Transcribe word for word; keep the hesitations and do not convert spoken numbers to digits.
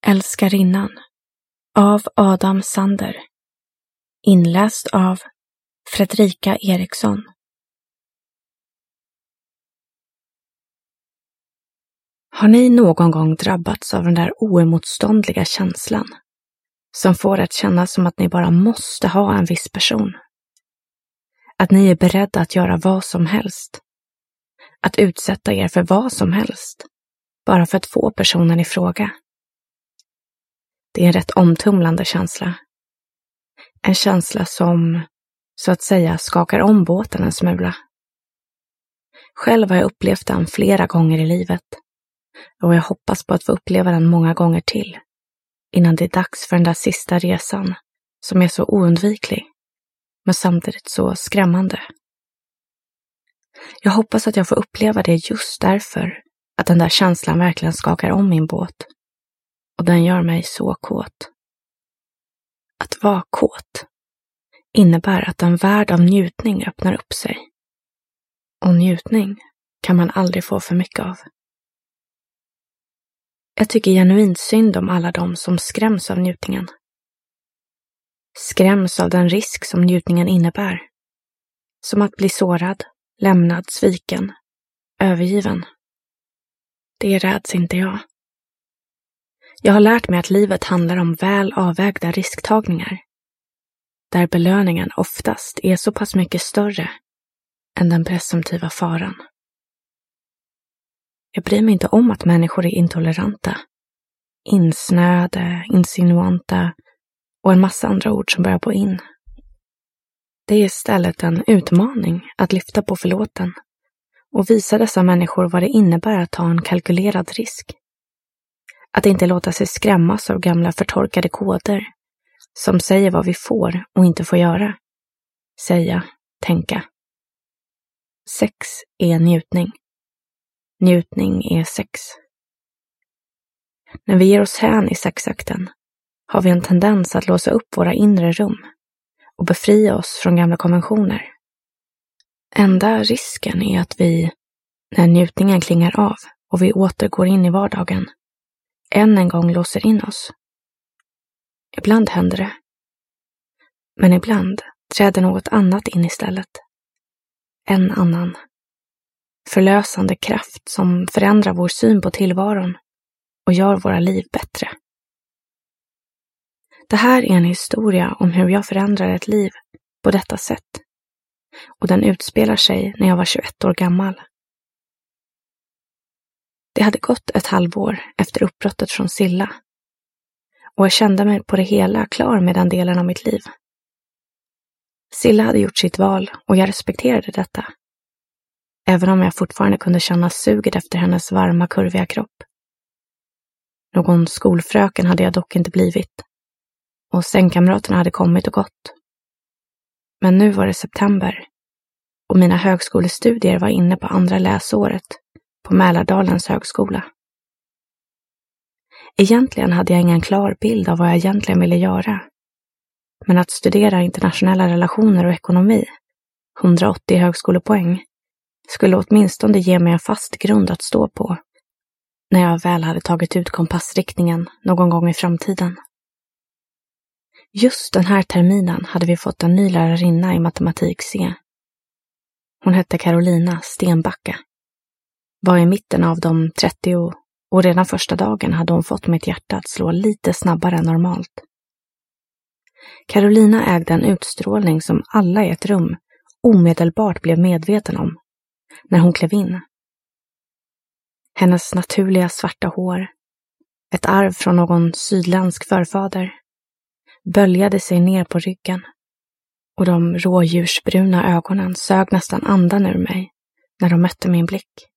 Älskarinnan av Adam Sander. Inläst av Fredrika Eriksson. Har ni någon gång drabbats av den där oemotståndliga känslan som får att känna som att ni bara måste ha en viss person? Att ni är beredda att göra vad som helst. Att utsätta er för vad som helst. Bara för att få personen i fråga. Det är en rätt omtumlande känsla. En känsla som, så att säga, skakar om båten en smula. Själv har jag upplevt den flera gånger i livet. Och jag hoppas på att få uppleva den många gånger till. Innan det är dags för den där sista resan, som är så oundviklig. Men samtidigt så skrämmande. Jag hoppas att jag får uppleva det just därför att den där känslan verkligen skakar om min båt. Och den gör mig så kåt. Att vara kåt innebär att en värld av njutning öppnar upp sig. Och njutning kan man aldrig få för mycket av. Jag tycker genuint synd om alla de som skräms av njutningen. Skräms av den risk som njutningen innebär. Som att bli sårad, lämnad, sviken, övergiven. Det räds inte jag. Jag har lärt mig att livet handlar om väl avvägda risktagningar. Där belöningen oftast är så pass mycket större än den presumtiva faran. Jag bryr mig inte om att människor är intoleranta, insnöade, insinuanta och en massa andra ord som börjar på in. Det är istället en utmaning att lyfta på förlåten och visa dessa människor vad det innebär att ta en kalkylerad risk. Att inte låta sig skrämmas av gamla förtorkade koder som säger vad vi får och inte får göra. Säga, tänka. Sex är njutning. Njutning är sex. När vi ger oss hän i sexakten har vi en tendens att låsa upp våra inre rum och befria oss från gamla konventioner. Enda risken är att vi, när njutningen klingar av och vi återgår in i vardagen, än en gång låser in oss. Ibland händer det. Men ibland träder något annat in istället. En annan. Förlösande kraft som förändrar vår syn på tillvaron och gör våra liv bättre. Det här är en historia om hur jag förändrar ett liv på detta sätt. Och den utspelar sig när jag var tjugoett år gammal. Det hade gått ett halvår efter uppbrottet från Silla. Och jag kände mig på det hela klar med den delen av mitt liv. Silla hade gjort sitt val och jag respekterade detta. Även om jag fortfarande kunde känna suget efter hennes varma, kurviga kropp. Någon skolfröken hade jag dock inte blivit. Och sängkamraterna hade kommit och gått. Men nu var det september. Och mina högskolestudier var inne på andra läsåret på Mälardalens högskola. Egentligen hade jag ingen klar bild av vad jag egentligen ville göra. Men att studera internationella relationer och ekonomi, hundraåttio högskolepoäng, skulle åtminstone ge mig en fast grund att stå på när jag väl hade tagit ut kompassriktningen någon gång i framtiden. Just den här terminen hade vi fått en ny lärarinna i matematik C. Hon hette Carolina Stenbacka. Var i mitten av de trettio och redan första dagen hade hon fått mitt hjärta att slå lite snabbare än normalt. Carolina ägde en utstrålning som alla i ett rum omedelbart blev medveten om när hon klev in. Hennes naturliga svarta hår, ett arv från någon sydländsk förfader, böljade sig ner på ryggen och de rådjursbruna ögonen sög nästan andan ur mig när de mötte min blick.